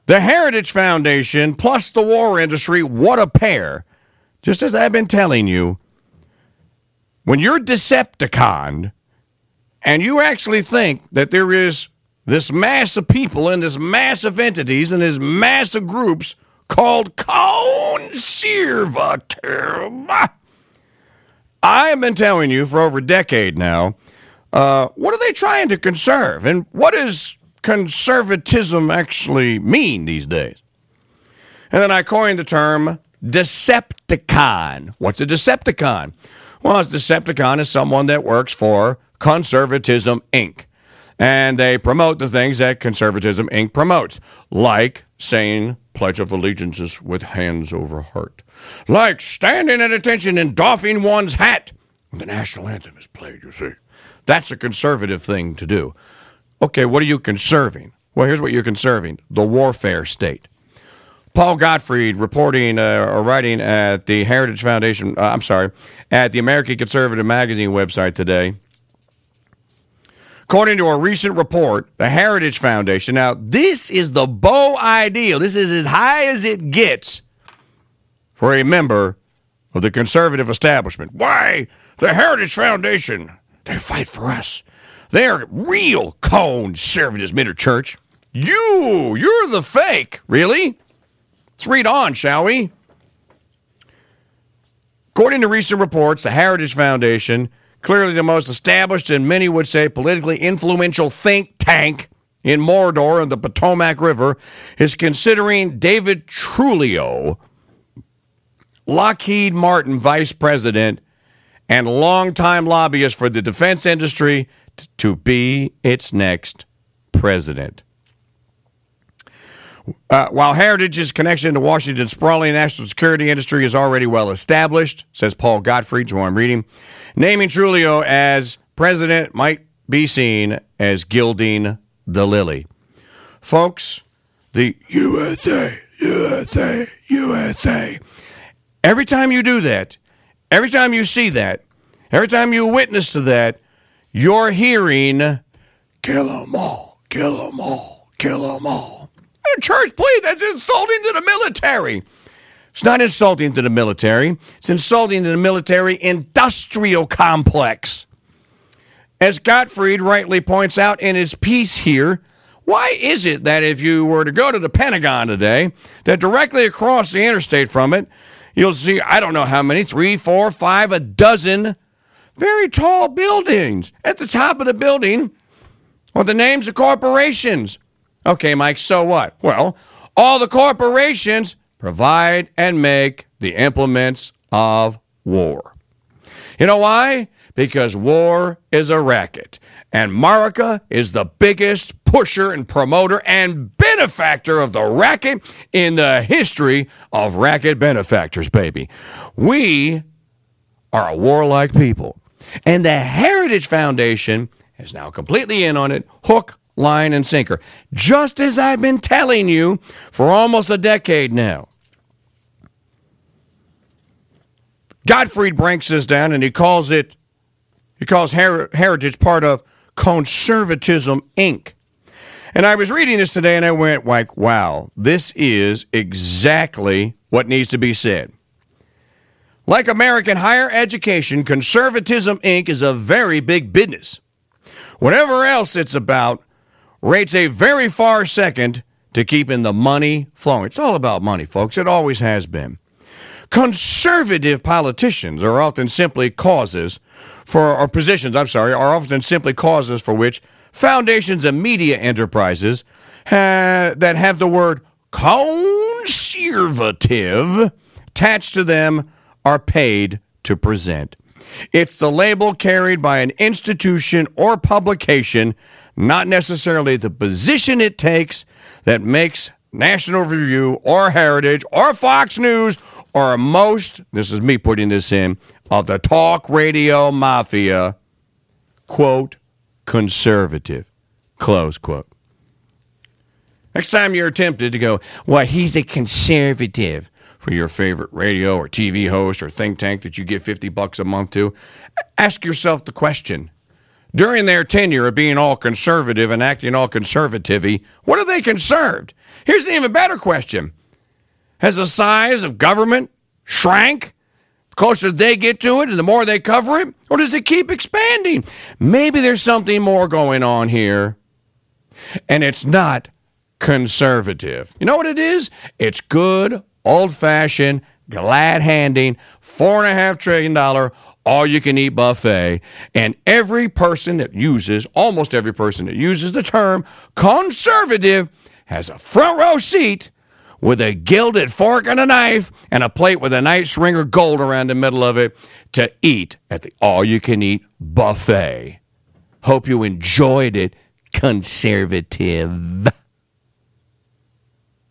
The Heritage Foundation plus the war industry, what a pair. Just as I've been telling you, when you're Decepticon and you actually think that there is this mass of people and this massive entities and this massive groups called conservative, I have been telling you for over a decade now, what are they trying to conserve? And what does conservatism actually mean these days? And then I coined the term Decepticon. What's a Decepticon? Well, a Decepticon is someone that works for Conservatism, Inc. And they promote the things that Conservatism, Inc. promotes, like saying Pledge of Allegiances with hands over heart, like standing at attention and doffing one's hat when the national anthem is played, you see. That's a conservative thing to do. Okay, what are you conserving? Well, here's what you're conserving: the warfare state. Paul Gottfried reporting or writing at the Heritage Foundation, at the American Conservative Magazine website today. According to a recent report, the Heritage Foundation, now this is the beau ideal. This is as high as it gets for a member of the conservative establishment. Why, the Heritage Foundation, they fight for us. They're real conservatives, Mr. Church. You're the fake. Really? Let's read on, shall we? According to recent reports, the Heritage Foundation, clearly the most established and many would say politically influential think tank in Mordor and the Potomac River, is considering David Trulio, Lockheed Martin vice president and longtime lobbyist for the defense industry, to be its next president. While Heritage's connection to Washington's sprawling national security industry is already well established, says Paul Gottfried, who I'm reading, naming Trulio as president might be seen as gilding the lily. Folks, the USA. Every time you do that, every time you see that, every time you witness to that, you're hearing, kill 'em all, kill 'em all, kill 'em all. Church, please, that's insulting to the military. It's not insulting to the military. It's insulting to the military industrial complex. As Gottfried rightly points out in his piece here, why is it that if you were to go to the Pentagon today, that directly across the interstate from it, you'll see, I don't know how many, 3, 4, 5, a dozen very tall buildings. At the top of the building are the names of corporations. Okay, Mike, so what? Well, all the corporations provide and make the implements of war. You know why? Because war is a racket. And America is the biggest pusher and promoter and benefactor of the racket in the history of racket benefactors, baby. We are a warlike people. And the Heritage Foundation is now completely in on it, hook, line, and sinker, just as I've been telling you for almost a decade now. Gottfried breaks this down, and he calls Heritage part of Conservatism, Inc. And I was reading this today, and I went like, wow, this is exactly what needs to be said. Like American higher education, Conservatism, Inc. is a very big business. Whatever else it's about rates a very far second to keeping the money flowing. It's all about money, folks. It always has been. Conservative politicians are often simply causes for, or positions, are often simply causes for which foundations and media enterprises that have the word conservative attached to them are paid to present. It's the label carried by an institution or publication, not necessarily the position it takes, that makes National Review or Heritage or Fox News or most, this is me putting this in, of the talk radio mafia, quote, conservative, close quote. Next time you're tempted to go, well, he's a conservative, for your favorite radio or TV host or think tank that you give $50 a month to, ask yourself the question, During their tenure of being all conservative and acting all conservative-y, what have they conserved? Here's an even better question. Has the size of government shrank? The closer they get to it and the more they cover it? Or does it keep expanding? Maybe there's something more going on here. And it's not conservative. You know what it is? It's good, old-fashioned, glad-handing, $4.5 trillion all-you-can-eat buffet. And every person that uses, almost every person that uses the term conservative has a front row seat with a gilded fork and a knife and a plate with a nice ring of gold around the middle of it to eat at the all-you-can-eat buffet. Hope you enjoyed it, conservative.